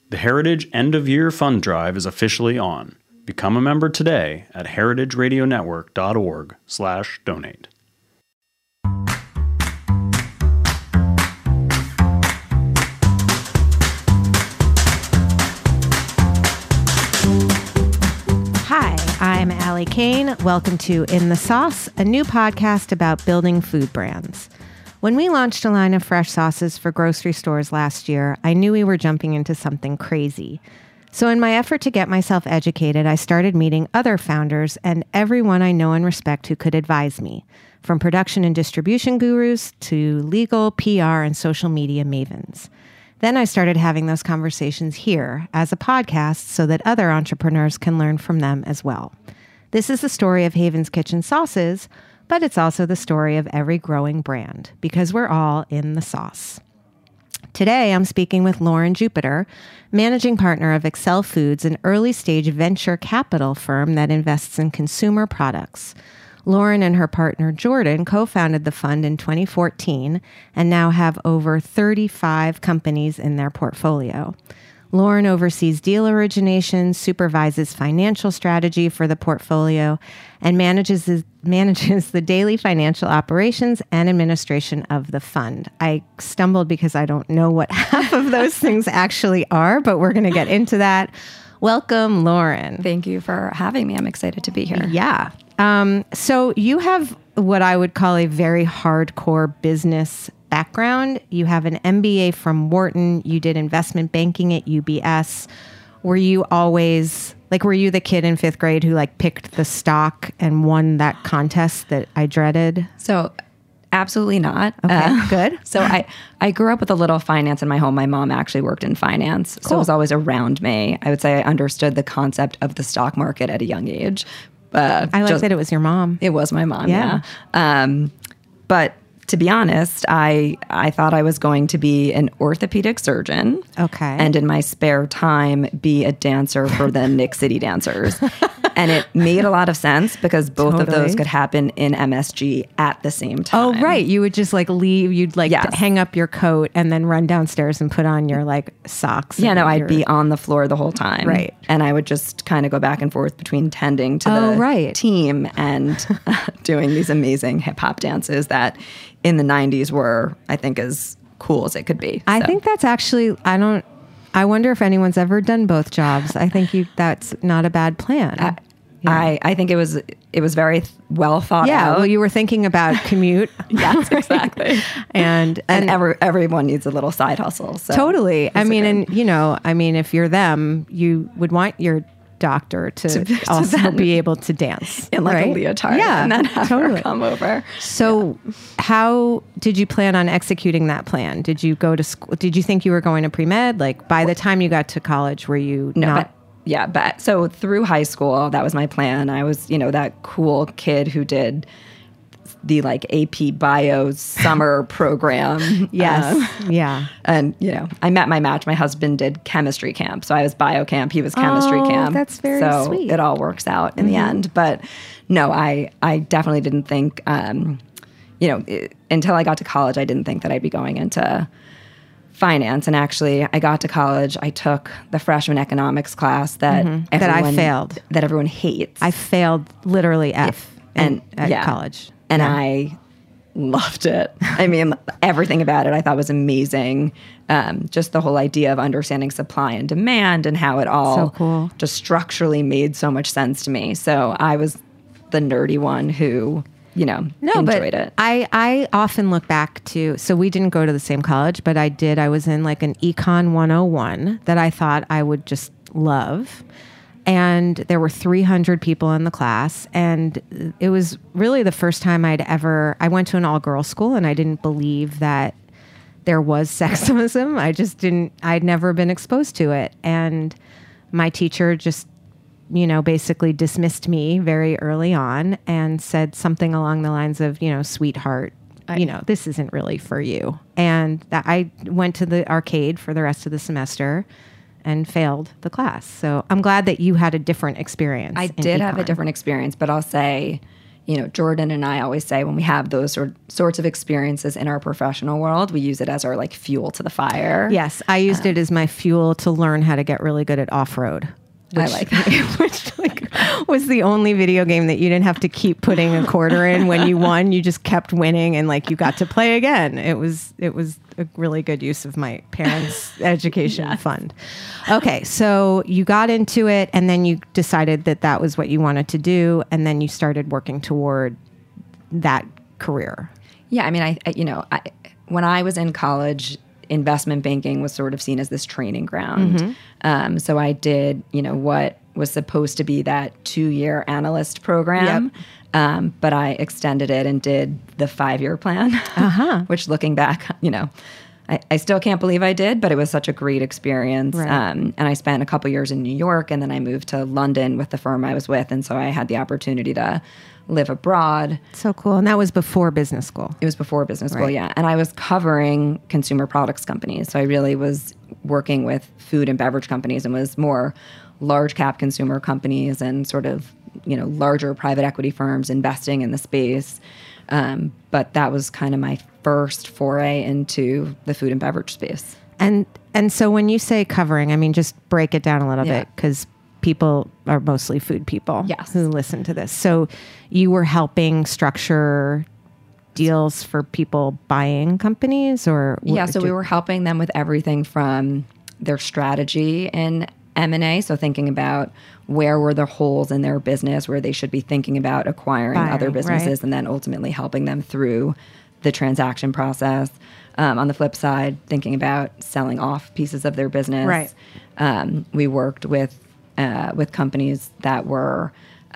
The Heritage End of Year Fund Drive is officially on. Become a member today at heritageradionetwork.org/donate. Hi, I'm Allie Kane. Welcome to In the Sauce, a new podcast about building food brands. When we launched a line of fresh sauces for grocery stores last year, I knew we were jumping into something crazy. So in my effort to get myself educated, I started meeting other founders and everyone I know and respect who could advise me, from production and distribution gurus to legal, PR, and social media mavens. Then I started having those conversations here as a podcast so that other entrepreneurs can learn from them as well. This is the story of Haven's Kitchen Sauces, but it's also the story of every growing brand, because we're all in the sauce. Today, I'm speaking with Lauren Jupiter, managing partner of Excel Foods, an early-stage venture capital firm that invests in consumer products. Lauren and her partner Jordan co-founded the fund in 2014 and now have over 35 companies in their portfolio. Lauren oversees deal origination, supervises financial strategy for the portfolio, and manages the daily financial operations and administration of the fund. I stumbled because I don't know what half of those things actually are, but we're going to get into that. Welcome, Lauren. Thank you for having me. I'm excited to be here. Yeah. So you have what I would call a very hardcore business background. You have an MBA from Wharton. You did investment banking at UBS. Were you the kid in fifth grade who picked the stock and won that contest that I dreaded? So absolutely not. Okay, good. So I grew up with a little finance in my home. My mom actually worked in finance. Cool. So it was always around me. I would say I understood the concept of the stock market at a young age. I like that it was your mom. It was my mom, yeah. But to be honest, I thought I was going to be an orthopedic surgeon. Okay. And in my spare time, be a dancer for the Nick City Dancers. And it made a lot of sense because both of those could happen in MSG at the same time. Oh, right. You would just leave. You'd Yes. hang up your coat and then run downstairs and put on your socks. Yeah, no, I'd be on the floor the whole time. Right. And I would just kind of go back and forth between tending to the team and doing these amazing hip hop dances that in the 90s were, I think, as cool as it could be. I think that's actually, I wonder if anyone's ever done both jobs. I think that's not a bad plan. I think it was very well thought out. Yeah, well, you were thinking about commute. Yes, exactly. and everyone needs a little side hustle. So totally. If you're them, you would want your doctor to also be able to dance in a leotard, and then have her come over. So, how did you plan on executing that plan? Did you go to school? Did you think you were going to pre-med? By the time you got to college, were you not? But so through high school, that was my plan. I was, that cool kid who did the AP Bio summer program. Yes. Yeah. And, I met my match. My husband did chemistry camp. So I was bio camp. He was chemistry camp. That's very sweet. So it all works out in the end. But no, I definitely didn't think, until I got to college, I didn't think that I'd be going into finance. And actually, I got to college, I took the freshman economics class that I failed. That everyone hates. I failed literally F at college. And I loved it. I mean, everything about it I thought was amazing. Just the whole idea of understanding supply and demand and how it all just structurally made so much sense to me. So I was the nerdy one who enjoyed it. I often look back to, so we didn't go to the same college, but I did. I was in an Econ 101 that I thought I would just love. And there were 300 people in the class. And it was really the first time I went to an all-girls school and I didn't believe that there was sexism. I'd never been exposed to it. And my teacher just, basically dismissed me very early on and said something along the lines of, sweetheart, this isn't really for you. And I went to the arcade for the rest of the semester and failed the class. So I'm glad that you had a different experience. I did have a different experience, but I'll say, Jordan and I always say when we have those sorts of experiences in our professional world, we use it as our like fuel to the fire. Yes, I used it as my fuel to learn how to get really good at off-road. I like that. Which was the only video game that you didn't have to keep putting a quarter in when you won. You just kept winning and like you got to play again. It was a really good use of my parents' education fund. Okay, so you got into it and then you decided that was what you wanted to do, and then you started working toward that career. Yeah, I mean, when I was in college, investment banking was sort of seen as this training ground. So I did, what was supposed to be that 2-year analyst program, but I extended it and did the 5-year plan, which looking back, I still can't believe I did, but it was such a great experience. Right. And I spent a couple years in New York, and then I moved to London with the firm I was with. And so I had the opportunity to live abroad. So cool. And that was before business school. It was before business school, yeah. And I was covering consumer products companies. So I really was working with food and beverage companies and was more large cap consumer companies and sort of, larger private equity firms investing in the space. But that was kind of my first foray into the food and beverage space. And so when you say covering, I mean, just break it down a little bit, because people are mostly food people who listen to this. So you were helping structure deals for people buying companies, or? Yeah, so we were helping them with everything from their strategy and M&A, so thinking about where were the holes in their business, where they should be thinking about acquiring other businesses, and then ultimately helping them through the transaction process. On the flip side, thinking about selling off pieces of their business. Right. We worked with companies that were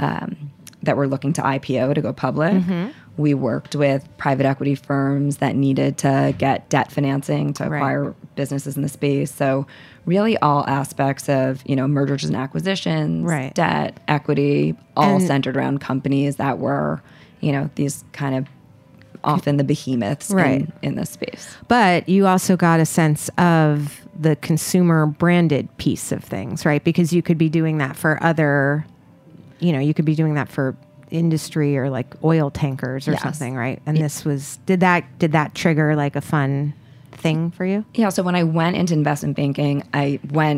looking to IPO, to go public. We worked with private equity firms that needed to get debt financing to acquire businesses in the space. So really all aspects of, mergers and acquisitions, debt, equity, all centered around companies that were, these kind of often the behemoths in this space. But you also got a sense of the consumer branded piece of things, right? Because you could be doing that for other, you could be doing that for industry or like oil tankers or something, right? And this was, did that trigger like a fun thing for you? Yeah. So when I went into investment banking, I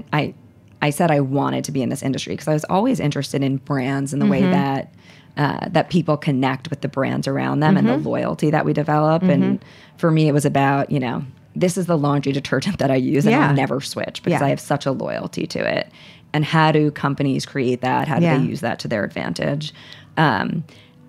said I wanted to be in this industry because I was always interested in brands and the way that that people connect with the brands around them and the loyalty that we develop. And for me, it was about, this is the laundry detergent that I use and I'll never switch because I have such a loyalty to it. And how do companies create that? How do they use that to their advantage? And,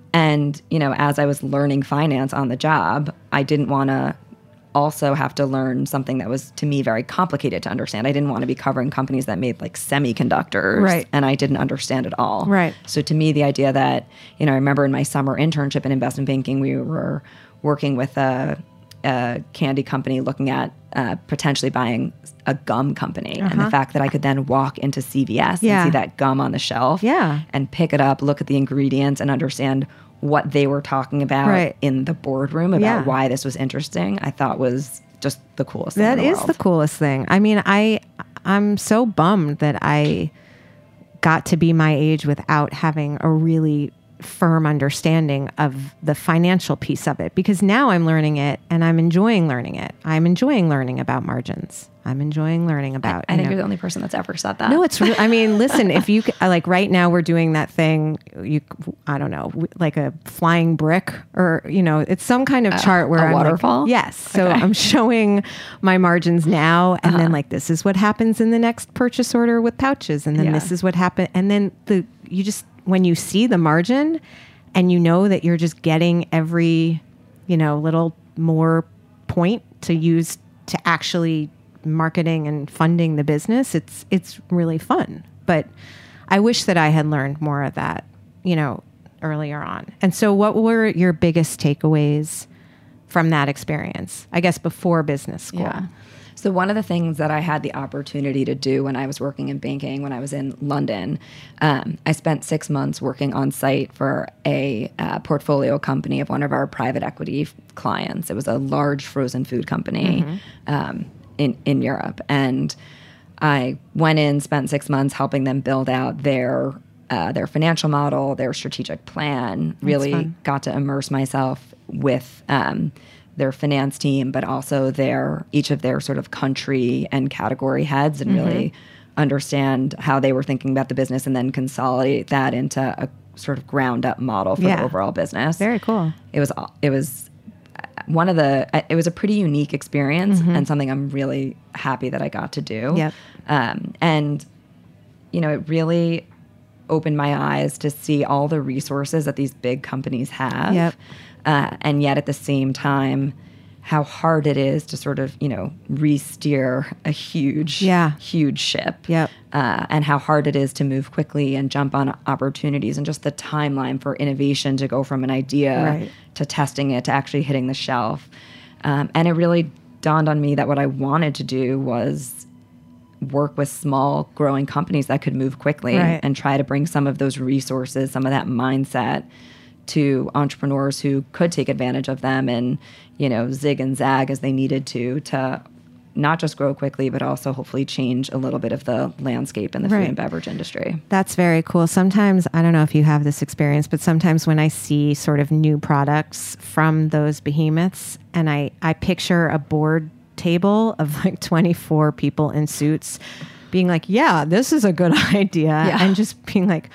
as I was learning finance on the job, I didn't want to also have to learn something that was, to me, very complicated to understand. I didn't want to be covering companies that made like semiconductors, and I didn't understand it all. Right. So to me, the idea that, I remember in my summer internship in investment banking, we were working with a candy company looking at potentially buying a gum company. And the fact that I could then walk into CVS and see that gum on the shelf and pick it up, look at the ingredients and understand what they were talking about in the boardroom about why this was interesting, I thought was just the coolest thing in the world. That is the coolest thing. I mean, I'm so bummed that I got to be my age without having a really firm understanding of the financial piece of it, because now I'm learning it and I'm enjoying learning it. I'm enjoying learning about margins. I'm enjoying learning about. I think you're the only person that's ever said that. No, it's really, I mean, listen, if you like right now we're doing that thing, I don't know, like a flying brick or, it's some kind of chart where a I'm waterfall. Like, yes. So I'm showing my margins now. And then like, this is what happens in the next purchase order with pouches. And then this is what happened. And then when you see the margin and that you're just getting every, little more point to use to actually marketing and funding the business, it's really fun. But I wish that I had learned more of that, earlier on. And so what were your biggest takeaways from that experience, I guess, before business school? Yeah. So one of the things that I had the opportunity to do when I was working in banking, when I was in London, I spent 6 months working on site for a portfolio company of one of our private equity clients. It was a large frozen food company in Europe. And I went in, spent 6 months helping them build out their their financial model, their strategic plan. Really got to immerse myself with their finance team, but also each of their sort of country and category heads, and really understand how they were thinking about the business, and then consolidate that into a sort of ground up model for the overall business. Very cool. It was it was a pretty unique experience, and something I'm really happy that I got to do. Yep. And, you know, it really opened my eyes to see all the resources that these big companies have. Yep. And yet at the same time, how hard it is to sort of, you know, re-steer a huge ship. Yep. And how hard it is to move quickly and jump on opportunities, and just the timeline for innovation to go from an idea to testing it to actually hitting the shelf. And it really dawned on me that what I wanted to do was work with small growing companies that could move quickly and try to bring some of those resources, some of that mindset to entrepreneurs who could take advantage of them and, you know, zig and zag as they needed to not just grow quickly, but also hopefully change a little bit of the landscape in the food and beverage industry. That's very cool. Sometimes, I don't know if you have this experience, but sometimes when I see sort of new products from those behemoths, and I picture a board table of like 24 people in suits being like, yeah, this is a good idea. And just being like,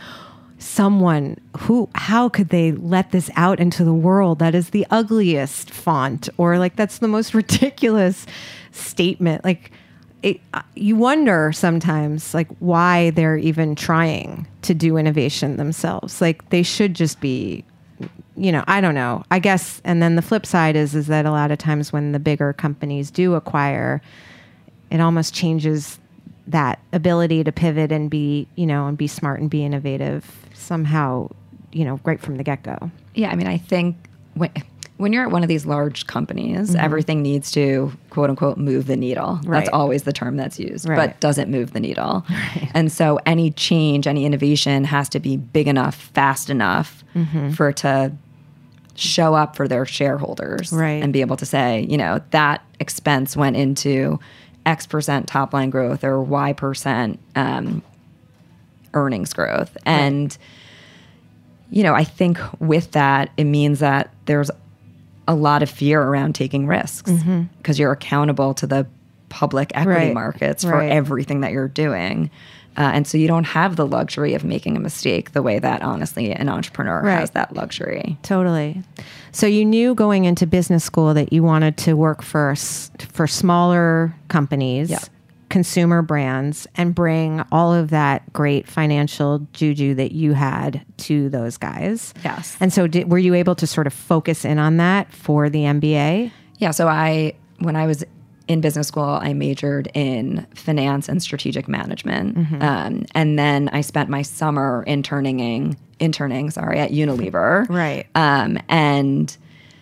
how could they let this out into the world? That is the ugliest font, or like, that's the most ridiculous statement. Like, you wonder sometimes like why they're even trying to do innovation themselves. Like, they should just be, you know, I don't know, I guess. And then the flip side is that a lot of times when the bigger companies do acquire, it almost changes that ability to pivot and be, you know, and be smart and be innovative somehow, you know, right from the get-go. Yeah, I mean, I think when you're at one of these large companies, everything needs to, quote unquote, move the needle. That's always the term that's used, but doesn't move the needle. And so any change, any innovation has to be big enough, fast enough for it to show up for their shareholders and be able to say, you know, that expense went into X% top line growth or Y% earnings growth. And, you know, I think with that, it means that there's a lot of fear around taking risks because you're accountable to the public equity markets for everything that you're doing. And so you don't have the luxury of making a mistake the way that, honestly, an entrepreneur has that luxury. Totally. So you knew going into business school that you wanted to work for smaller companies, consumer brands, and bring all of that great financial juju that you had to those guys. Yes. And so were you able to sort of focus in on that for the MBA? Yeah. So when I was in business school, I majored in finance and strategic management. And then I spent my summer interning at Unilever. And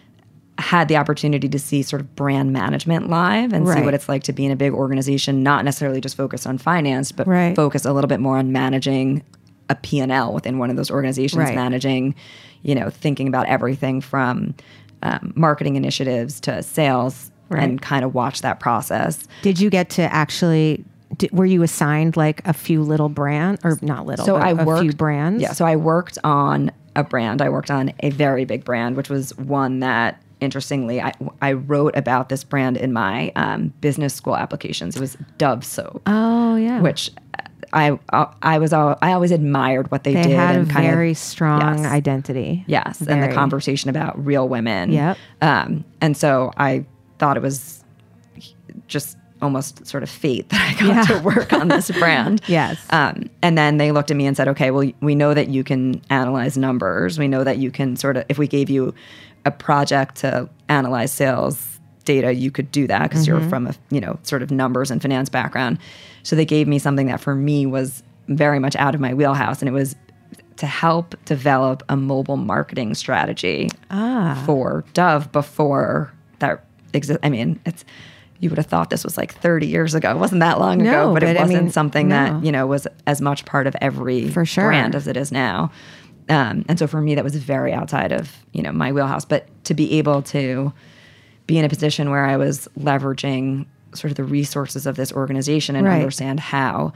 had the opportunity to see sort of brand management live and see what it's like to be in a big organization, not necessarily just focused on finance, but focus a little bit more on managing a P&L within one of those organizations, managing, you know, thinking about everything from marketing initiatives to sales, and kind of watch that process. Did you get to actually, were you assigned like a few little brands, or not little, so a few brands? Yeah, so I worked on a brand. I worked on a very big brand, which was one that, interestingly, I wrote about this brand in my business school applications. It was Dove soap. Oh, yeah. Which I always admired what they did. They had and a very strong identity. Yes, and the conversation about real women. Yep. And so I thought it was just almost sort of fate that I got to work on this brand. Yes. And then they looked at me and said, okay, well, we know that you can analyze numbers. We know that you can sort of, if we gave you a project to analyze sales data, you could do that because you're from a, you know, sort of numbers and finance background. So they gave me something that for me was very much out of my wheelhouse, and it was to help develop a mobile marketing strategy for Dove before that exists. I mean, you would have thought this was like 30 years ago. It wasn't that long ago, but it wasn't something that, you know, was as much part of every brand as it is now. And so for me, that was very outside of, you know, my wheelhouse. But to be able to be in a position where I was leveraging sort of the resources of this organization and understand how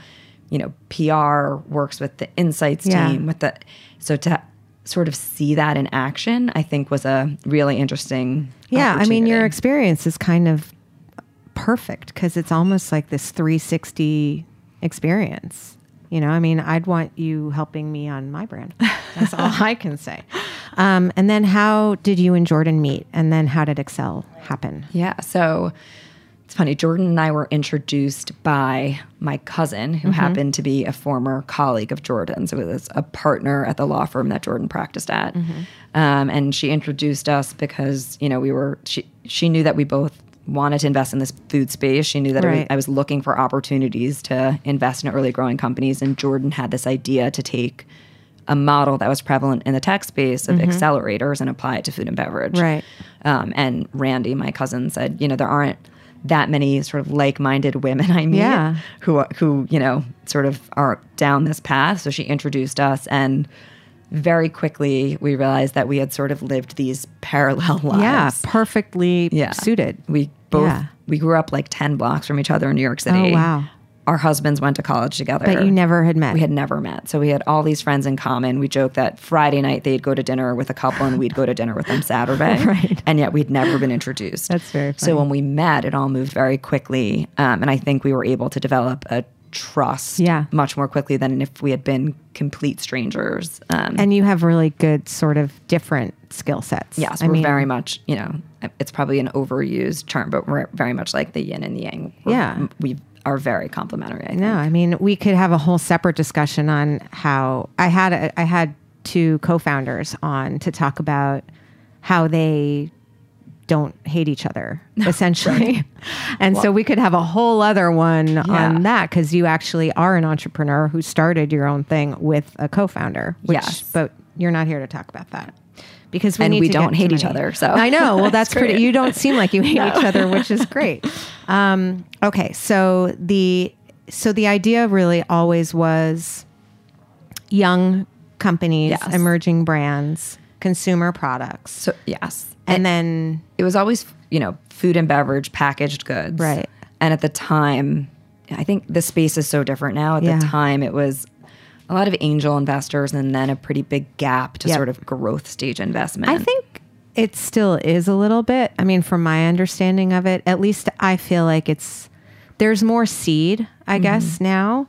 PR works with the insights team, so to sort of see that in action, I think was a really interesting I mean, your experience is kind of perfect because it's almost like this 360 experience. I mean, I'd want you helping me on my brand. That's all I can say. And then how did you and Jordan meet? And then how did Excel happen? Yeah. So it's funny. Jordan and I were introduced by my cousin who happened to be a former colleague of Jordan's. It was a partner at the law firm that Jordan practiced at. And she introduced us because, she knew that we both wanted to invest in this food space. She knew that I was looking for opportunities to invest in early growing companies. And Jordan had this idea to take a model that was prevalent in the tech space of accelerators and apply it to food and beverage. Right. And Randy, my cousin, said, there aren't that many sort of like-minded women I meet who sort of are down this path. So she introduced us, and very quickly we realized that we had sort of lived these parallel lives. Yeah, perfectly suited. We grew up like 10 blocks from each other in New York City. Oh, wow. Our husbands went to college together. But you never had met. We had never met. So we had all these friends in common. We joked that Friday night they'd go to dinner with a couple and we'd go to dinner with them Saturday. Right. And yet we'd never been introduced. That's very funny. So when we met, it all moved very quickly. And I think we were able to develop a trust much more quickly than if we had been complete strangers. And you have really good sort of different skill sets. Yes, we're very much, it's probably an overused term, but we're very much like the yin and the yang. We are very complementary, I think. No, I mean, we could have a whole separate discussion on how I had two co-founders on to talk about how they don't hate each other, essentially. And so we could have a whole other one on that, because you actually are an entrepreneur who started your own thing with a co-founder. But you're not here to talk about that. Because we don't hate each other. So I know. Well, that's pretty. You don't seem like you hate each other, which is great. Okay, so the idea really always was young companies, emerging brands, consumer products. So yes, and then it was always food and beverage, packaged goods, right? And at the time, I think the space is so different now. At the time, it was a lot of angel investors and then a pretty big gap to sort of growth stage investment. I think it still is a little bit. I mean, from my understanding of it, at least I feel like there's more seed, I guess, now.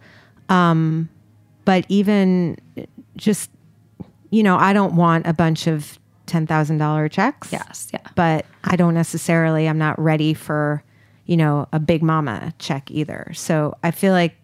But even just, I don't want a bunch of $10,000 checks. Yes, yeah. But I don't necessarily, I'm not ready for, a big mama check either. So I feel like,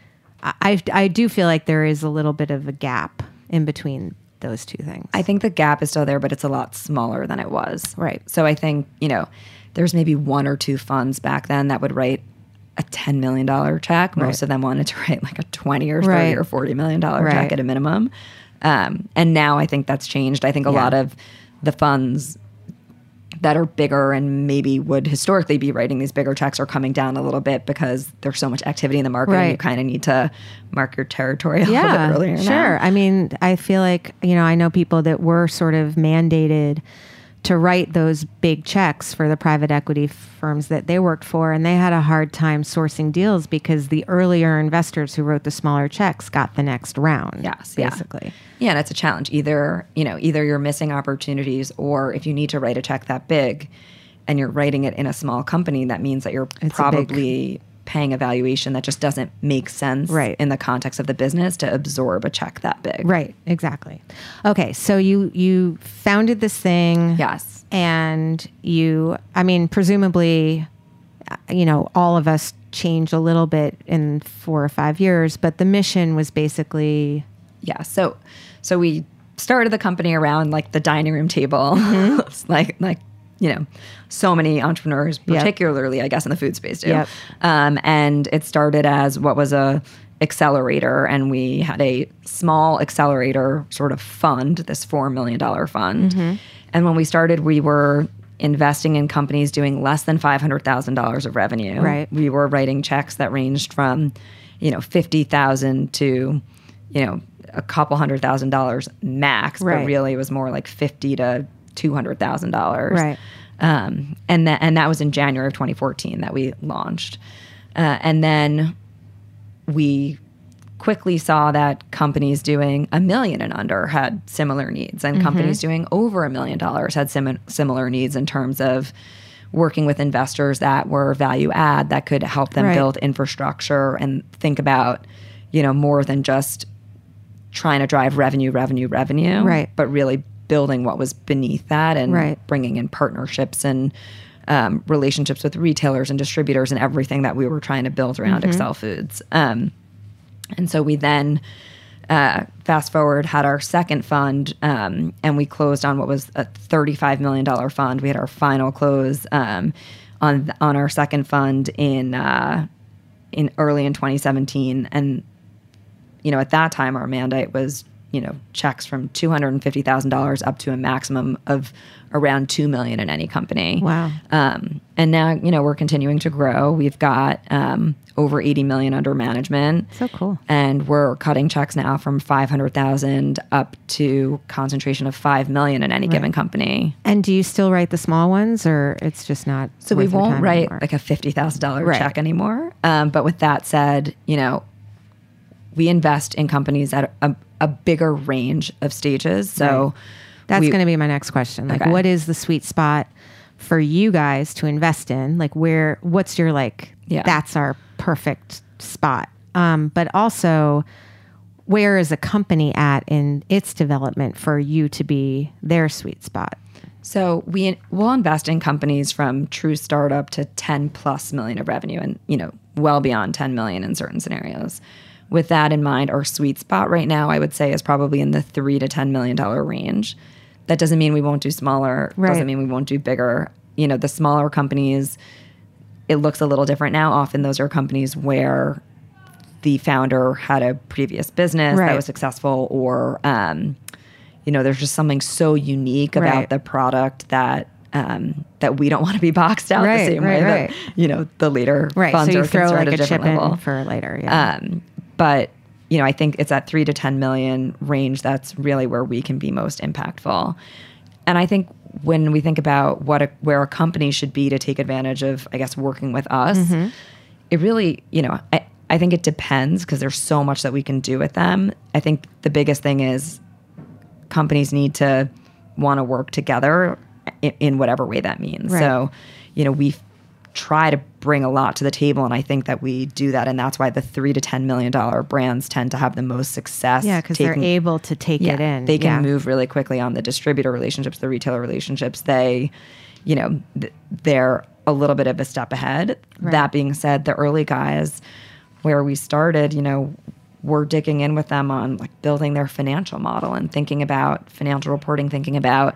I do feel like there is a little bit of a gap in between those two things. I think the gap is still there, but it's a lot smaller than it was. Right. So I think, there's maybe one or two funds back then that would write a $10 million check. Most of them wanted to write like a 20 or 30 or $40 million check at a minimum. And now I think that's changed. I think a lot of the funds that are bigger and maybe would historically be writing these bigger checks are coming down a little bit because there's so much activity in the market and you kind of need to mark your territory a little bit earlier. Sure. I mean, I feel like, I know people that were sort of mandated to write those big checks for the private equity firms that they worked for, and they had a hard time sourcing deals because the earlier investors who wrote the smaller checks got the next round. Yes, basically. Yeah, and it's a challenge. Either you're missing opportunities, or if you need to write a check that big and you're writing it in a small company, that means that you're probably paying a valuation that just doesn't make sense in the context of the business to absorb a check that big. Right, exactly. Okay, so you founded this thing. Yes. And presumably, all of us changed a little bit in 4 or 5 years, but the mission was basically... Yeah, so we started the company around like the dining room table. It's like so many entrepreneurs, particularly, I guess, in the food space do. Yep. And it started as what was a accelerator, and we had a small accelerator sort of fund, this $4 million fund. And when we started, we were investing in companies doing less than $500,000 of revenue. Right. We were writing checks that ranged from, $50,000 to, a couple $100,000 max, but really it was more like $50,000 to $200,000. Right. And that was in January of 2014 that we launched. And then we quickly saw that companies doing $1 million and under had similar needs, and companies doing over $1 million had similar needs in terms of working with investors that were value add, that could help them build infrastructure and think about, more than just trying to drive revenue, but really building what was beneath that and bringing in partnerships and relationships with retailers and distributors and everything that we were trying to build around Excel Foods. And so we then, fast forward, had our second fund, and we closed on what was a $35 million fund. We had our final close on our second fund in early in 2017. And, at that time, our mandate was, checks from $250,000 up to a maximum of around $2 million in any company. Wow. And now, we're continuing to grow. We've got over $80 million under management. So cool. And we're cutting checks now from $500,000 up to concentration of $5 million in any given company. And do you still write the small ones, or it's just not? So we won't write like a $50,000 check anymore. But with that said, we invest in companies at a bigger range of stages. So that's going to be my next question. Like, what is the sweet spot for you guys to invest in? Like, what's your that's our perfect spot. But also, where is a company at in its development for you to be their sweet spot? So we'll invest in companies from true startup to 10 plus million of revenue and, well beyond 10 million in certain scenarios. With that in mind, our sweet spot right now, I would say, is probably in the $3 to $10 million range. That doesn't mean we won't do smaller. Doesn't mean we won't do bigger. The smaller companies, it looks a little different now. Often those are companies where the founder had a previous business that was successful, or, there's just something so unique about the product that that we don't want to be boxed out the same way that, the later funds so you are throw concerned like at a different chip level. in for later. But, I think it's that 3 to 10 million range that's really where we can be most impactful. And I think when we think about where a company should be to take advantage of, I guess, working with us, it really, I think it depends, because there's so much that we can do with them. I think the biggest thing is companies need to want to work together in whatever way that means. So, we try to bring a lot to the table, and I think that we do that, and that's why the $3 to $10 million brands tend to have the most success. Yeah, because they're able to take it in. They can move really quickly on the distributor relationships, the retailer relationships. They, they're a little bit of a step ahead. That being said, the early guys where we started, we're digging in with them on building their financial model and thinking about financial reporting, thinking about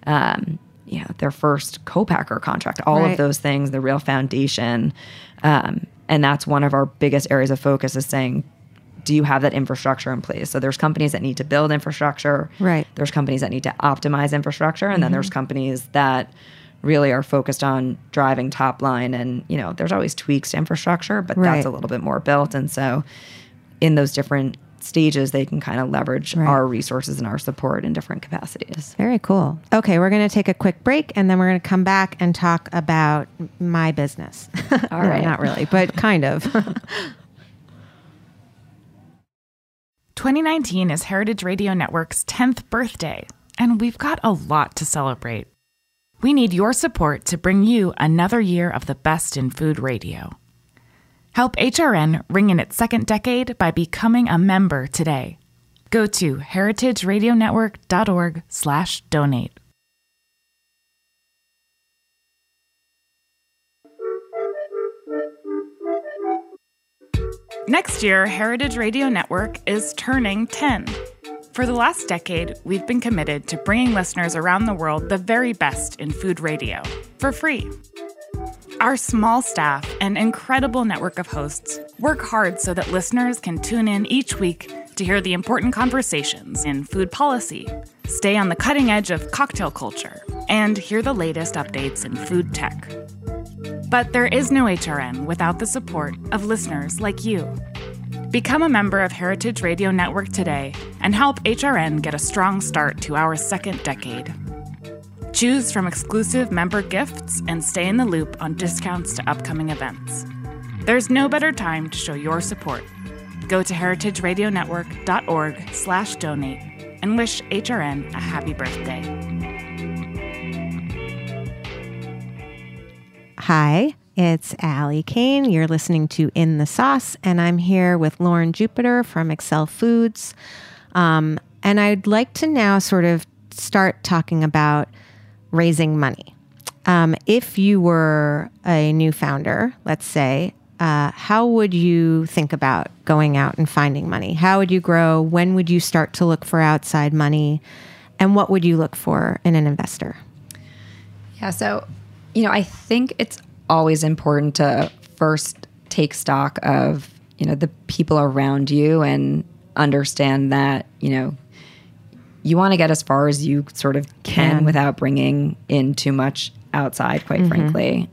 their first co-packer contract, all of those things, the real foundation. And that's one of our biggest areas of focus, is saying, do you have that infrastructure in place? So there's companies that need to build infrastructure. There's companies that need to optimize infrastructure. And then there's companies that really are focused on driving top line. And, there's always tweaks to infrastructure, but that's a little bit more built. And so in those different stages, they can kind of leverage our resources and our support in different capacities. Very cool. Okay, we're going to take a quick break, and then we're going to come back and talk about my business. All right. Not really, but kind of. 2019 is Heritage Radio Network's 10th birthday, and we've got a lot to celebrate. We need your support to bring you another year of the best in food radio. Help HRN ring in its second decade by becoming a member today. Go to heritageradionetwork.org/donate. Next year, Heritage Radio Network is turning 10. For the last decade, we've been committed to bringing listeners around the world the very best in food radio, for free. Our small staff and incredible network of hosts work hard so that listeners can tune in each week to hear the important conversations in food policy, stay on the cutting edge of cocktail culture, and hear the latest updates in food tech. But there is no HRN without the support of listeners like you. Become a member of Heritage Radio Network today and help HRN get a strong start to our second decade. Choose from exclusive member gifts and stay in the loop on discounts to upcoming events. There's no better time to show your support. Go to heritageradionetwork.org/donate and wish HRN a happy birthday. Hi, it's Allie Kane. You're listening to In the Sauce, and I'm here with Lauren Jupiter from Excel Foods. And I'd like to now sort of start talking about raising money. If you were a new founder, let's say, how would you think about going out and finding money? How would you grow? When would you start to look for outside money? And what would you look for in an investor? Yeah, so, I think it's always important to first take stock of, the people around you and understand that, you want to get as far as you sort of can without bringing in too much outside, quite frankly.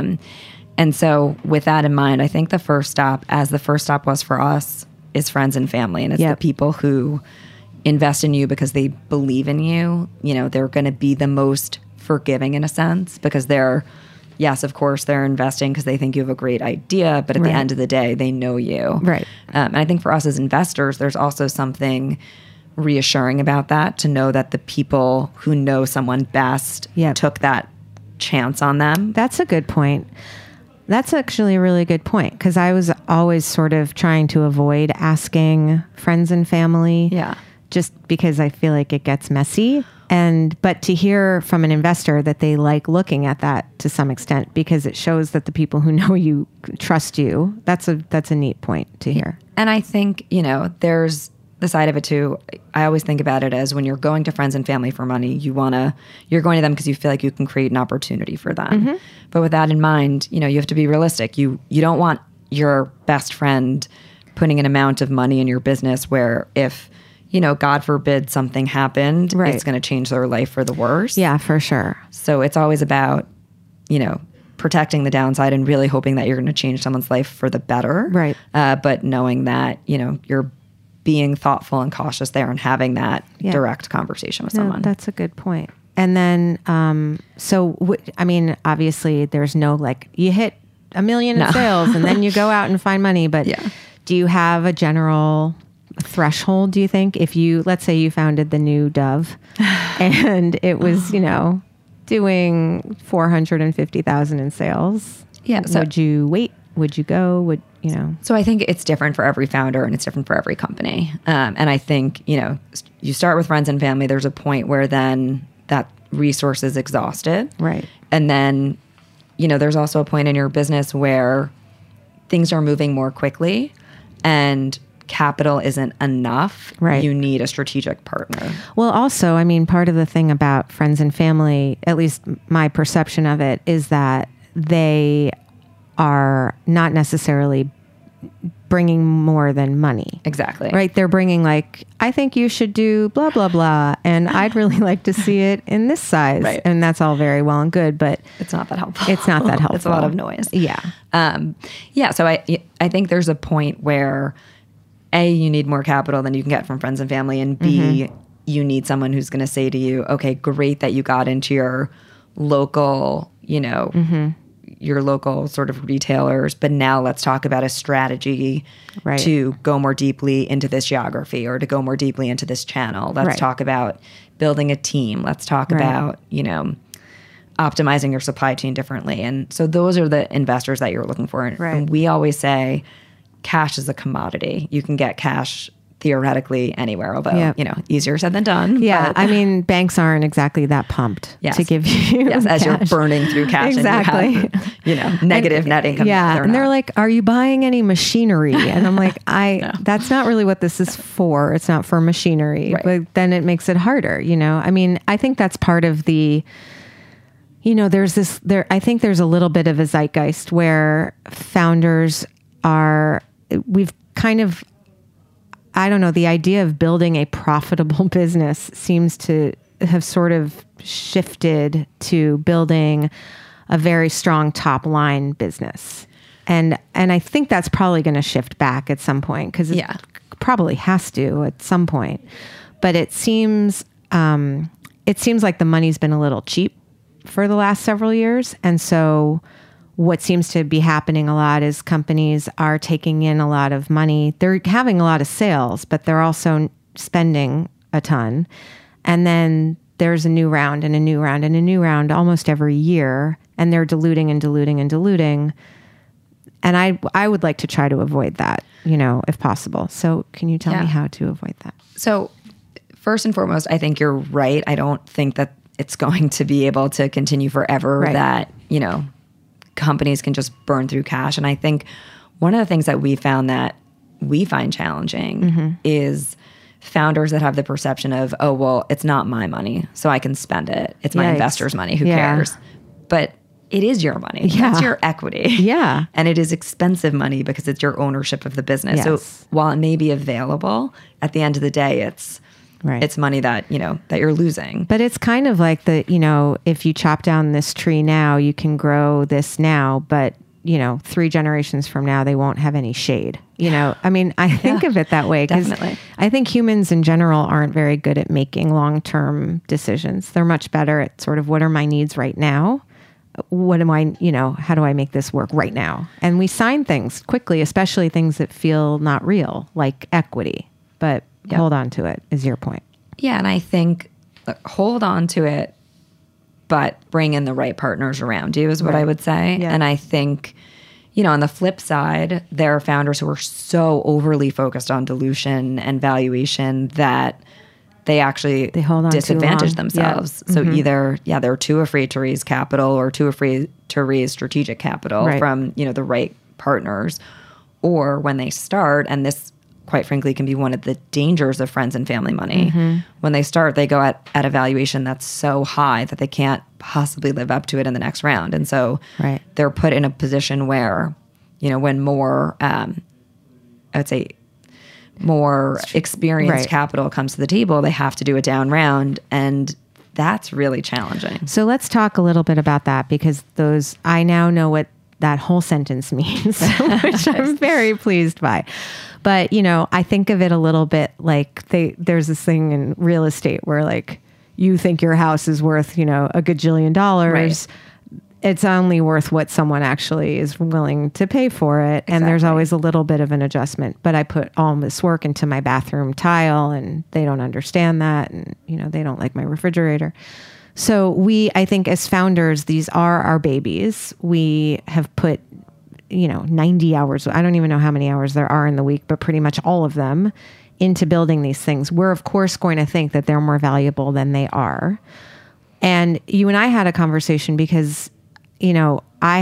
And so with that in mind, I think the first stop was for us, is friends and family. And it's the people who invest in you because they believe in you. They're going to be the most forgiving in a sense because yes, of course, they're investing because they think you have a great idea. But at the end of the day, they know you. Right. And I think for us as investors, there's also something reassuring about that, to know that the people who know someone best took that chance on them. That's a good point. That's actually a really good point, because I was always sort of trying to avoid asking friends and family. Yeah. Just because I feel like it gets messy. But to hear from an investor that they like looking at that to some extent, because it shows that the people who know you trust you, that's a neat point to hear. And I think, there's the side of it too. I always think about it as when you're going to friends and family for money, you're going to them because you feel like you can create an opportunity for them. But with that in mind, you have to be realistic. You don't want your best friend putting an amount of money in your business where if, God forbid something happened, it's going to change their life for the worse. Yeah, for sure. So it's always about, protecting the downside and really hoping that you're going to change someone's life for the better. Right. But knowing that, you're being thoughtful and cautious there and having that direct conversation with someone. That's a good point. And then, obviously there's no you hit $1 million in sales and then you go out and find money. But do you have a general threshold, do you think? If let's say you founded the new Dove and it was, doing $450,000 in sales. Yeah. So would you wait? Would you go? So I think it's different for every founder and it's different for every company. And I think, you start with friends and family. There's a point where then that resource is exhausted. Right. And then, there's also a point in your business where things are moving more quickly and capital isn't enough. Right. You need a strategic partner. Well, also, part of the thing about friends and family, at least my perception of it, is that they are not necessarily bringing more than money. Exactly. Right? They're bringing I think you should do blah, blah, blah. And I'd really like to see it in this size. Right. And that's all very well and good, but it's not that helpful. It's not that helpful. It's a lot of noise. Yeah. So I think there's a point where A, you need more capital than you can get from friends and family. And B, you need someone who's going to say to you, okay, great that you got into your local, your local sort of retailers, but now let's talk about a strategy to go more deeply into this geography or to go more deeply into this channel. Let's talk about building a team. Let's talk about, optimizing your supply chain differently. And so those are the investors that you're looking for. And we always say cash is a commodity. You can get cash theoretically anywhere, although, easier said than done. Yeah. But banks aren't exactly that pumped to give you as cash. you're burning through cash. Exactly. And you have, negative net income. Yeah. And they're like, are you buying any machinery? And I'm like, that's not really what this is for. It's not for machinery, but then it makes it harder. I think that's part of the, I think there's a little bit of a zeitgeist where founders we've kind of, I don't know, the idea of building a profitable business seems to have sort of shifted to building a very strong top line business. And I think that's probably going to shift back at some point, because it probably has to at some point. But it seems like the money's been a little cheap for the last several years. And so what seems to be happening a lot is companies are taking in a lot of money. They're having a lot of sales, but they're also spending a ton. And then there's a new round and a new round and a new round almost every year. And they're diluting and diluting and diluting. And I would like to try to avoid that, if possible. So can you tell me how to avoid that? So first and foremost, I think you're right. I don't think that it's going to be able to continue forever, that, companies can just burn through cash. And I think one of the things that we found that we find challenging is founders that have the perception of, oh, well, it's not my money, so I can spend it. It's my investors' money. Who cares? But it is your money. Yeah. It's your equity. Yeah. And it is expensive money because it's your ownership of the business. Yes. So while it may be available, at the end of the day, it's money that, that you're losing. But it's kind of like if you chop down this tree now, you can grow this now, but 3 generations from now, they won't have any shade. I mean, I think of it that way because I think humans in general aren't very good at making long-term decisions. They're much better at sort of what are my needs right now? What am I, how do I make this work right now? And we sign things quickly, especially things that feel not real, like equity. But hold on to it is your point. Yeah. And I think hold on to it, but bring in the right partners around you is what I would say. Yeah. And I think, on the flip side, there are founders who are so overly focused on dilution and valuation that they actually disadvantage themselves. Yeah. So either, they're too afraid to raise capital or too afraid to raise strategic capital from, the right partners. Or when they start, and this, quite frankly, can be one of the dangers of friends and family money. When they start, they go at a valuation that's so high that they can't possibly live up to it in the next round. And so they're put in a position where, when more, I would say, more experienced capital comes to the table, they have to do a down round. And that's really challenging. So let's talk a little bit about that because I now know what that whole sentence means, which I'm very pleased by. But, I think of it a little bit like there's this thing in real estate where like you think your house is worth, a gajillion dollars. Right. It's only worth what someone actually is willing to pay for it. Exactly. And there's always a little bit of an adjustment. But I put all this work into my bathroom tile and they don't understand that. And, they don't like my refrigerator. So I think as founders, these are our babies. We have put 90 hours. I don't even know how many hours there are in the week, but pretty much all of them into building these things. We're of course going to think that they're more valuable than they are. And you and I had a conversation because, I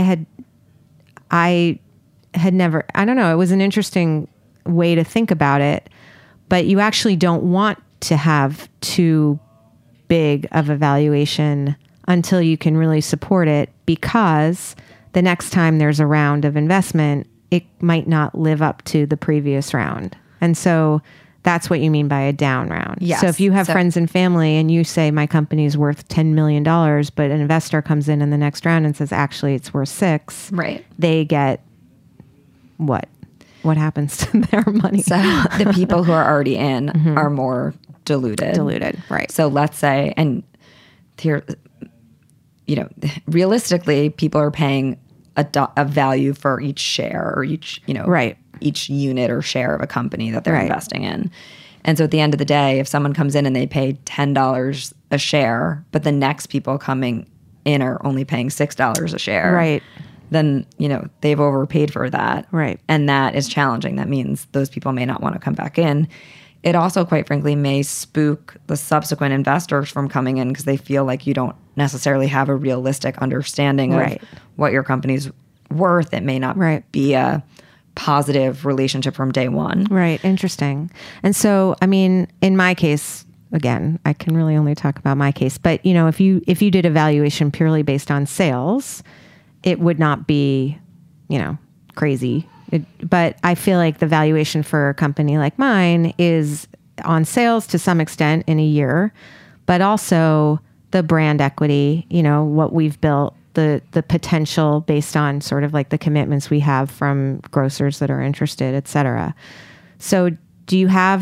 had never, I don't know, it was an interesting way to think about it, but you actually don't want to have too big of a valuation until you can really support it because the next time there's a round of investment, it might not live up to the previous round. And so that's what you mean by a down round. Yes. So if you have friends and family and you say, my company's worth $10 million, but an investor comes in the next round and says, actually, it's worth $6 million, they get what? What happens to their money? So the people who are already in are more diluted. Right. So let's say, and here, realistically, people are paying a value for each share or each, each unit or share of a company that they're investing in. And so at the end of the day, if someone comes in and they pay $10 a share, but the next people coming in are only paying $6 a share, then, they've overpaid for that. Right. And that is challenging. That means those people may not want to come back in. It also, quite frankly, may spook the subsequent investors from coming in because they feel like you don't necessarily have a realistic understanding of what your company's worth. It may not be a positive relationship from day one. Right. Interesting. And so, I mean, in my case, again, I can really only talk about my case, but if you did a valuation purely based on sales, it would not be, crazy. But I feel like the valuation for a company like mine is on sales to some extent in a year, but also the brand equity, what we've built, the potential based on sort of like the commitments we have from grocers that are interested, et cetera. So do you have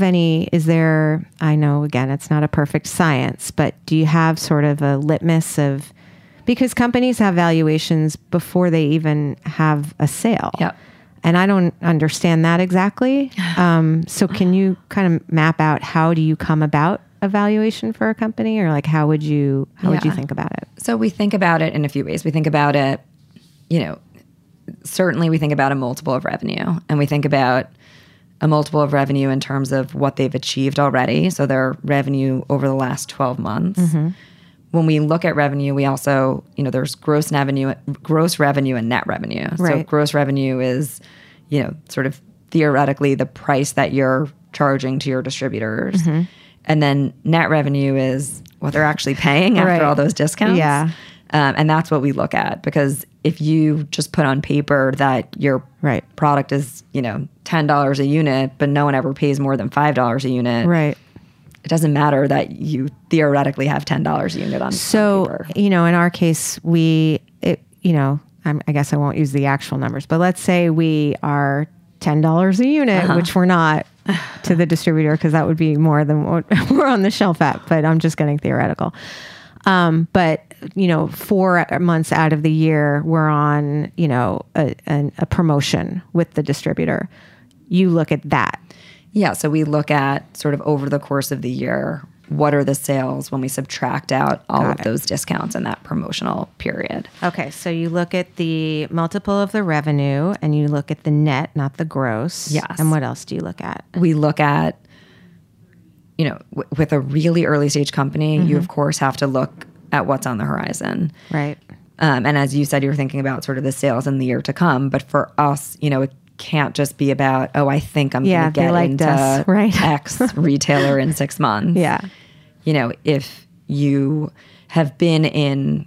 I know, again, it's not a perfect science, but do you have sort of a litmus of Because companies have valuations before they even have a sale. Yep. And I don't understand that exactly. So can you kind of map out how do you come about a valuation for a company, or like how would you think about it? So we think about it in a few ways. We think about it, certainly we think about a multiple of revenue, and we think about a multiple of revenue in terms of what they've achieved already. So their revenue over the last 12 months. Mm-hmm. When we look at revenue, we also, there's gross revenue and net revenue. Right. So gross revenue is, sort of theoretically the price that you're charging to your distributors. Mm-hmm. And then net revenue is what they're actually paying after all those discounts. Yeah. And that's what we look at, because if you just put on paper that your product is, $10 a unit, but no one ever pays more than $5 a unit. Right. It doesn't matter that you theoretically have $10 a unit on paper. In our case, I guess I won't use the actual numbers, but let's say we are $10 a unit, which we're not to the distributor, because that would be more than what we're on the shelf at, but I'm just getting theoretical. But 4 months out of the year, we're on, a promotion with the distributor. You look at that. Yeah. So we look at sort of over the course of the year, what are the sales when we subtract out all of those discounts in that promotional period. Okay. So you look at the multiple of the revenue, and you look at the net, not the gross. Yes. And what else do you look at? We look at, with a really early stage company, you of course have to look at what's on the horizon. Right. And as you said, you're thinking about sort of the sales in the year to come. But for us, it can't just be about, I think I'm going to get into X retailer in 6 months. Yeah. If you have been in,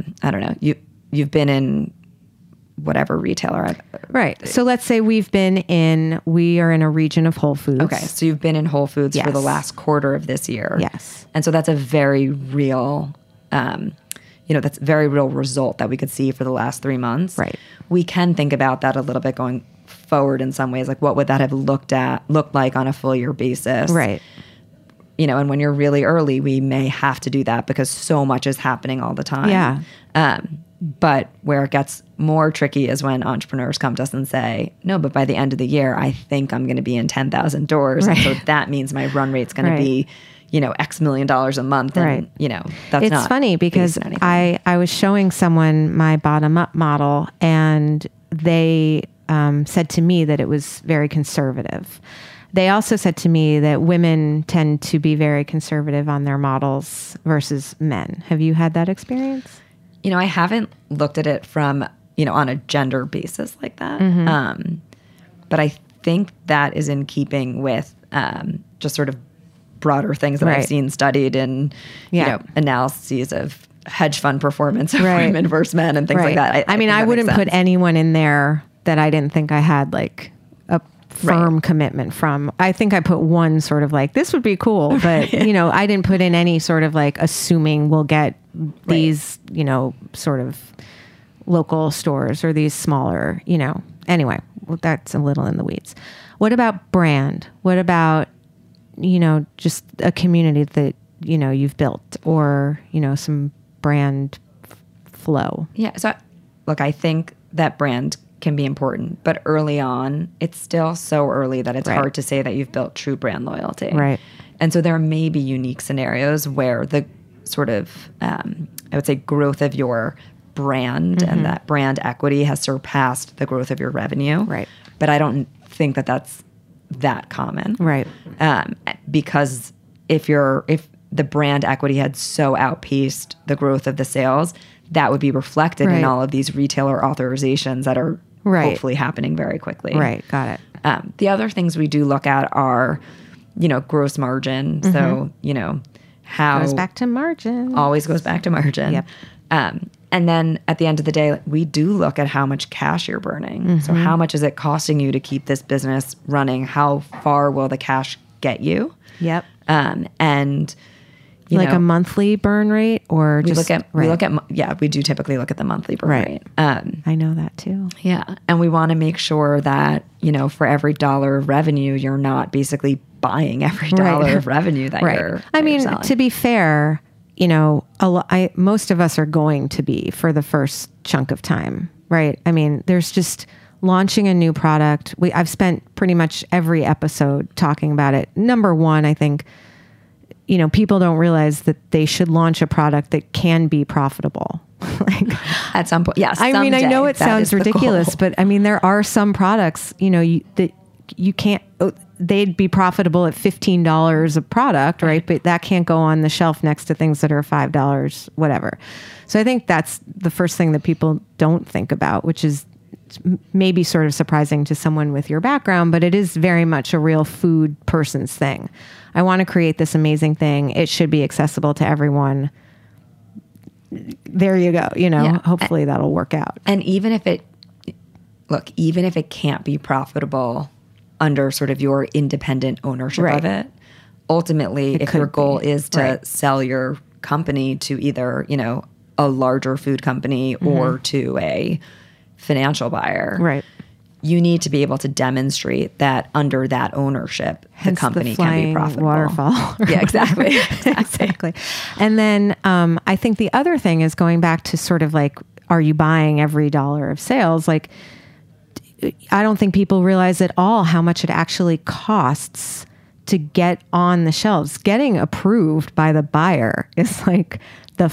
you've been in whatever retailer. Right. So let's say we are in a region of Whole Foods. Okay. So you've been in Whole Foods for the last quarter of this year. Yes. And so that's a very real, that's a very real result that we could see for the last 3 months. Right. We can think about that a little bit going forward in some ways. Like, what would that have looked like on a full year basis? Right. And when you're really early, we may have to do that because so much is happening all the time. Yeah. But where it gets more tricky is when entrepreneurs come to us and say, no, but by the end of the year, I think I'm going to be in 10,000 doors. Right. And so that means my run rate's going to be, X million dollars a month. And, that's it's not funny because I was showing someone my bottom-up model, and they said to me that it was very conservative. They also said to me that women tend to be very conservative on their models versus men. Have you had that experience? I haven't looked at it from, on a gender basis like that. Mm-hmm. But I think that is in keeping with just sort of broader things that I've seen studied in, analyses of hedge fund performance of women versus men and things like that. I wouldn't put anyone in there that I didn't think I had like a firm commitment from. I think I put one sort of like, this would be cool, but I didn't put in any sort of like assuming we'll get these, sort of local stores or these smaller, anyway, that's a little in the weeds. What about brand? What about, just a community that, you've built, or, some brand flow? Yeah. So look, I think that brand can be important, but early on, it's still so early that it's hard to say that you've built true brand loyalty. Right. And so there may be unique scenarios where the sort of, I would say, growth of your brand and that brand equity has surpassed the growth of your revenue. Right. But I don't think that that's that common. Right. Because if the brand equity had so outpaced the growth of the sales, that would be reflected in all of these retailer authorizations that are hopefully happening very quickly. Right. Got it. The other things we do look at are, gross margin. So, how goes back to margin. Always goes back to margin. Yep. And then at the end of the day, we do look at how much cash you're burning. So how much is it costing you to keep this business running? How far will the cash get you? Yep. And like a monthly burn rate, or we do typically look at the monthly burn rate. I know that too. Yeah. And we want to make sure that, for every dollar of revenue, you're not basically buying every dollar of revenue that you're selling. To be fair, most of us are going to be for the first chunk of time, right? I mean, there's just launching a new product. I've spent pretty much every episode talking about it. Number one, I think, people don't realize that they should launch a product that can be profitable. At some point, yes. I mean, I know it sounds ridiculous, but I mean, there are some products, that you can't, they'd be profitable at $15 a product, right? But that can't go on the shelf next to things that are $5, whatever. So I think that's the first thing that people don't think about, which is maybe sort of surprising to someone with your background, but it is very much a real food person's thing. I want to create this amazing thing. It should be accessible to everyone. There you go. Hopefully that'll work out. And even if it can't be profitable under sort of your independent ownership of it, ultimately, if your goal is to sell your company to either, a larger food company or to a financial buyer, you need to be able to demonstrate that under that ownership, the company can be profitable. Waterfall. Yeah, exactly. Exactly. And then I think the other thing is going back to sort of like, are you buying every dollar of sales? Like, I don't think people realize at all how much it actually costs to get on the shelves. Getting approved by the buyer is like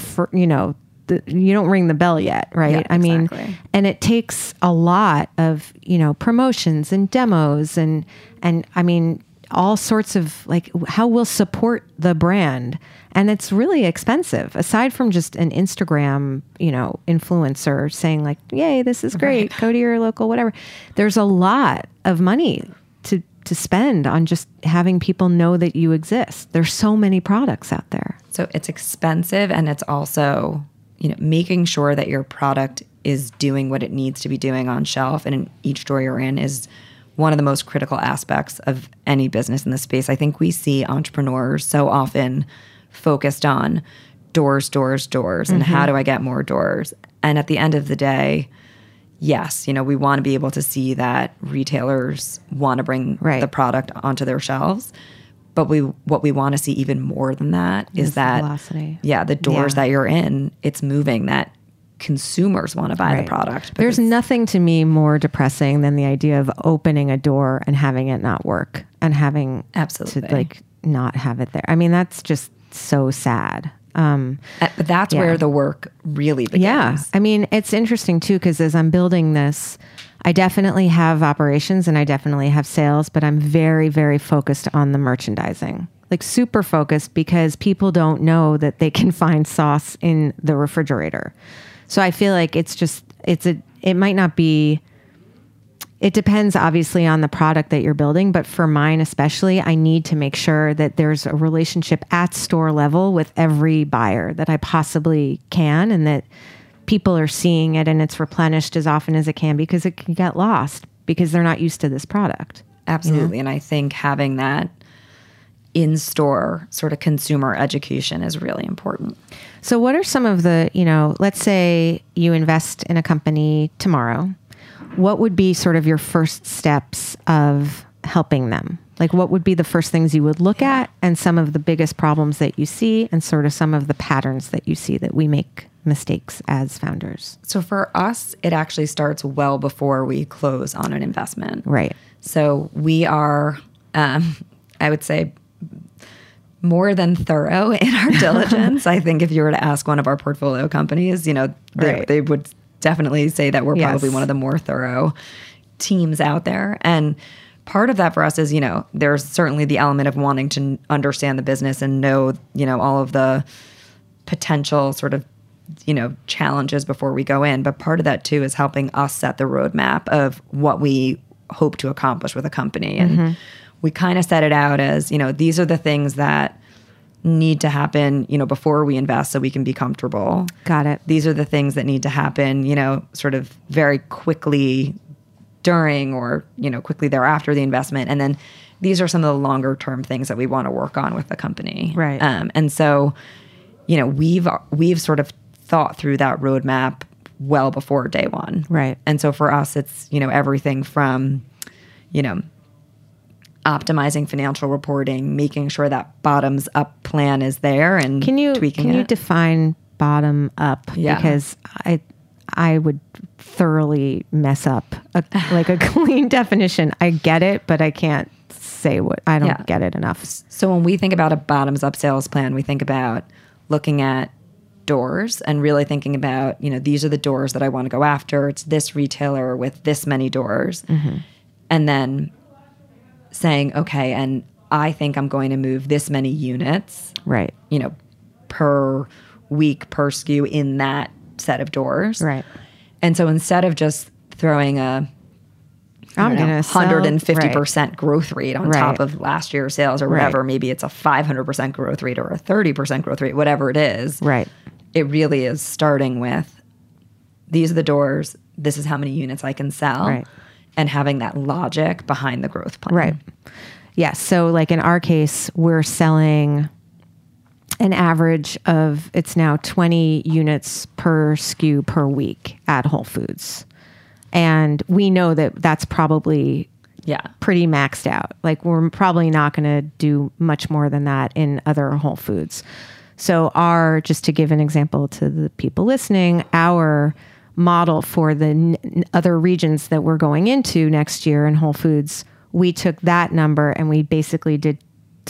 you don't ring the bell yet, right? Yeah, I mean, exactly. And it takes a lot of, promotions and demos and I mean, all sorts of like how we'll support the brand. And it's really expensive aside from just an Instagram, influencer saying like, yay, this is great. Go to your local, whatever. There's a lot of money to spend on just having people know that you exist. There's so many products out there. So it's expensive, and it's also, making sure that your product is doing what it needs to be doing on shelf and in each store you're in is one of the most critical aspects of any business in this space. I think we see entrepreneurs so often focused on doors, and how do I get more doors? And at the end of the day, yes, we want to be able to see that retailers want to bring the product onto their shelves. But what we want to see even more than that is that velocity. Yeah, the doors that you're in, it's moving, that consumers want to buy the product. There's nothing to me more depressing than the idea of opening a door and having it not work and having to like not have it there. I mean, that's just so sad. But that's where the work really begins. Yeah. I mean, it's interesting too, because as I'm building this, I definitely have operations and I definitely have sales, but I'm very, very focused on the merchandising, like super focused, because people don't know that they can find sauce in the refrigerator. So I feel like it might not be, it depends obviously on the product that you're building, but for mine especially, I need to make sure that there's a relationship at store level with every buyer that I possibly can, and that people are seeing it and it's replenished as often as it can, because it can get lost because they're not used to this product. Absolutely. And I think having that in-store sort of consumer education is really important. So what are some of the, let's say you invest in a company tomorrow, what would be sort of your first steps of helping them? Like, what would be the first things you would look at, and some of the biggest problems that you see, and sort of some of the patterns that you see that we make mistakes as founders? So for us, it actually starts well before we close on an investment. Right. So we are, I would say, more than thorough in our diligence. I think if you were to ask one of our portfolio companies, they would definitely say that we're probably one of the more thorough teams out there. And part of that for us is, there's certainly the element of wanting to understand the business and know, all of the potential sort of, challenges before we go in. But part of that too is helping us set the roadmap of what we hope to accomplish with a company. And we kind of set it out as, these are the things that need to happen, before we invest so we can be comfortable. Got it. These are the things that need to happen, sort of very quickly during or, quickly thereafter the investment. And then these are some of the longer term things that we want to work on with the company. Right. And so, we've sort of thought through that roadmap well before day one. Right. And so for us, it's, everything from, optimizing financial reporting, making sure that bottoms up plan is there, and tweaking Can you define bottom up? Yeah. Because I would thoroughly mess up a clean definition. I get it, but I can't say what I don't get it enough. So when we think about a bottoms up sales plan, we think about looking at doors and really thinking about, these are the doors that I want to go after. It's this retailer with this many doors. Mm-hmm. And then saying, okay, and I think I'm going to move this many units, right? Per week, per SKU in that set of doors. Right. And so instead of just throwing a 150% growth rate on top of last year's sales or whatever, maybe it's a 500% growth rate or a 30% growth rate, whatever it is. Right. It really is starting with, these are the doors, this is how many units I can sell, and having that logic behind the growth plan. Right. Yes. So like in our case, we're selling an average of, it's now 20 units per SKU per week at Whole Foods. And we know that that's probably pretty maxed out. Like we're probably not going to do much more than that in other Whole Foods. So just to give an example to the people listening, our model for the other regions that we're going into next year in Whole Foods, we took that number and we basically did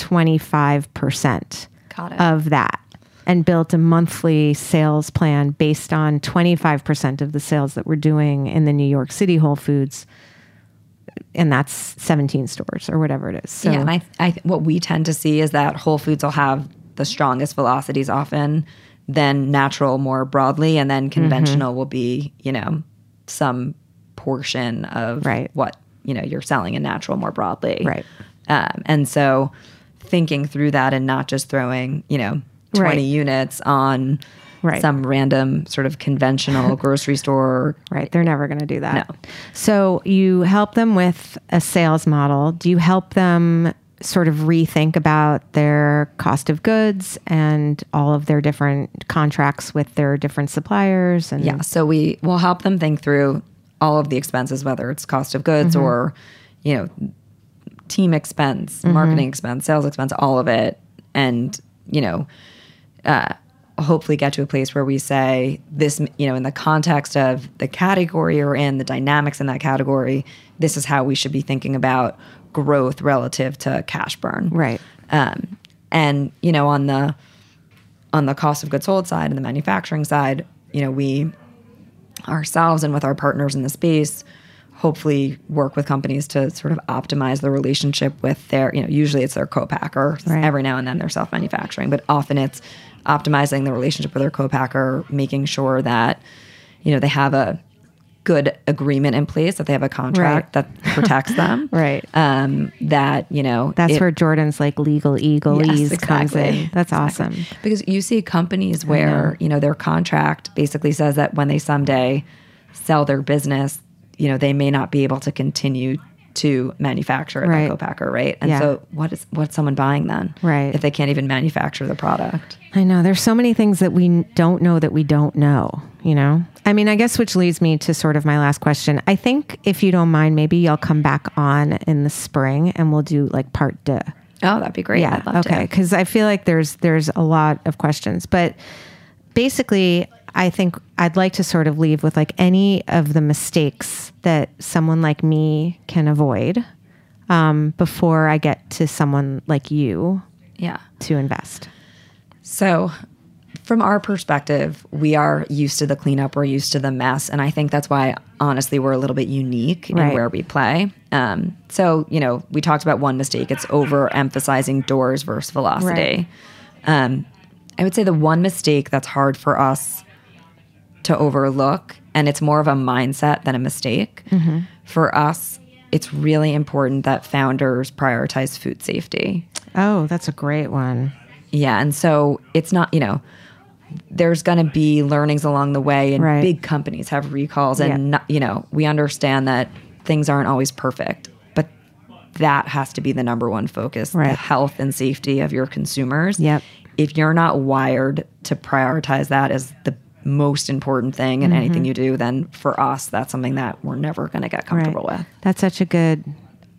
25% of that and built a monthly sales plan based on 25% of the sales that we're doing in the New York City Whole Foods. And that's 17 stores or whatever it is. So, yeah, and I what we tend to see is that Whole Foods will have the strongest velocities often, then natural more broadly, and then conventional will be, some portion of what, you're selling in natural more broadly. Right. And so thinking through that and not just throwing, 20 units on some random sort of conventional grocery store. Right. They're never going to do that. No. So you help them with a sales model. Do you help them sort of rethink about their cost of goods and all of their different contracts with their different suppliers? And so we will help them think through all of the expenses, whether it's cost of goods or, team expense, marketing expense, sales expense, all of it. And, hopefully get to a place where we say this, in the context of the category or in the dynamics in that category, this is how we should be thinking about growth relative to cash burn. Right. And, on the cost of goods sold side and the manufacturing side, we ourselves and with our partners in the space hopefully work with companies to sort of optimize the relationship with their, usually it's their co-packer. Every now and then they're self-manufacturing, but often it's optimizing the relationship with their co-packer, making sure that, they have a good agreement in place, that they have a contract that protects them. That's where Jordan's like legal eagle-ease comes in. That's awesome. Because you see companies where, their contract basically says that when they someday sell their business, they may not be able to continue to manufacture at the co-packer, right? And so what's someone buying then? Right. If they can't even manufacture the product. I know. There's so many things that we don't know that we don't know, I mean, I guess which leads me to sort of my last question. I think if you don't mind, maybe y'all come back on in the spring and we'll do like part 2. Oh, that'd be great. Yeah. I'd love to. Okay. Because I feel like there's a lot of questions. But basically, I think I'd like to sort of leave with like any of the mistakes that someone like me can avoid before I get to someone like you to invest. So from our perspective, we are used to the cleanup, we're used to the mess. And I think that's why, honestly, we're a little bit unique in where we play. So, we talked about one mistake. It's overemphasizing doors versus velocity. I would say the one mistake that's hard for us to overlook, and it's more of a mindset than a mistake. For us, it's really important that founders prioritize food safety. Oh, that's a great one. Yeah. And so it's not, there's going to be learnings along the way, and big companies have recalls, and not, we understand that things aren't always perfect, but that has to be the number one focus, the health and safety of your consumers. Yep. If you're not wired to prioritize that as the most important thing in anything you do, then for us, that's something that we're never going to get comfortable with. That's such a good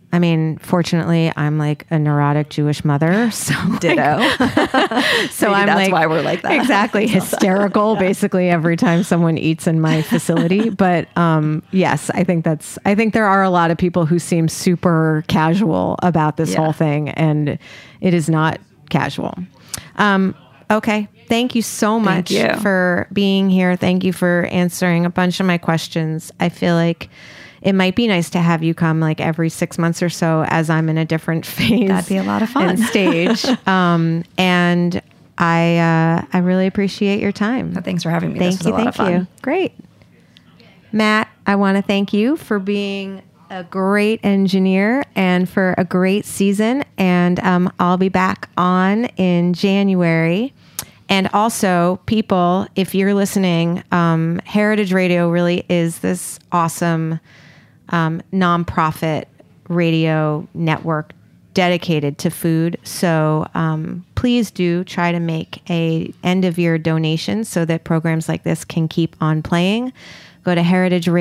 I mean, fortunately, I'm like a neurotic Jewish mother, so ditto. So Maybe I'm that's why we're like that. Exactly, hysterical basically every time someone eats in my facility. But yes, I think there are a lot of people who seem super casual about this whole thing, and it is not casual. Okay. Thank you so much for being here. Thank you for answering a bunch of my questions. I feel like it might be nice to have you come like every 6 months or so as I'm in a different phase. That'd be a lot of fun. And stage. And I really appreciate your time. Thanks for having me. This was a lot of fun. Great. Matt, I want to thank you for being a great engineer and for a great season. And I'll be back on in January. And also, people, if you're listening, Heritage Radio really is this awesome nonprofit radio network dedicated to food. So please do try to make a end-of-year donation so that programs like this can keep on playing. Go to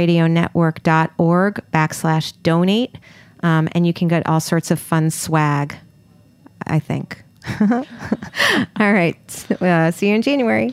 heritageradionetwork.org/donate, and you can get all sorts of fun swag, I think. All right. See you in January.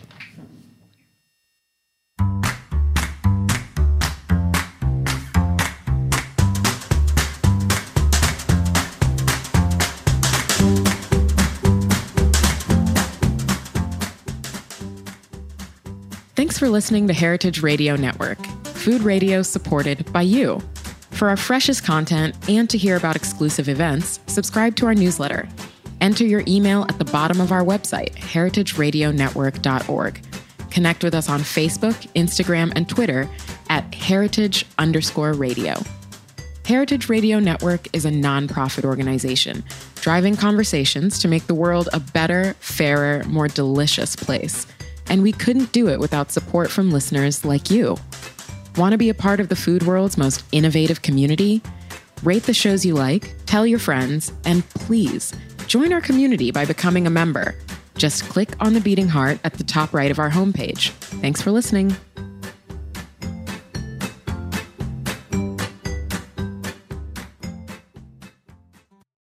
Thanks for listening to Heritage Radio Network, food radio supported by you. For our freshest content and to hear about exclusive events, subscribe to our newsletter. Enter your email at the bottom of our website, heritageradionetwork.org. Connect with us on Facebook, Instagram, and Twitter at heritage_radio. Heritage Radio Network is a nonprofit organization driving conversations to make the world a better, fairer, more delicious place. And we couldn't do it without support from listeners like you. Want to be a part of the food world's most innovative community? Rate the shows you like, tell your friends, and please join our community by becoming a member. Just click on the beating heart at the top right of our homepage. Thanks for listening.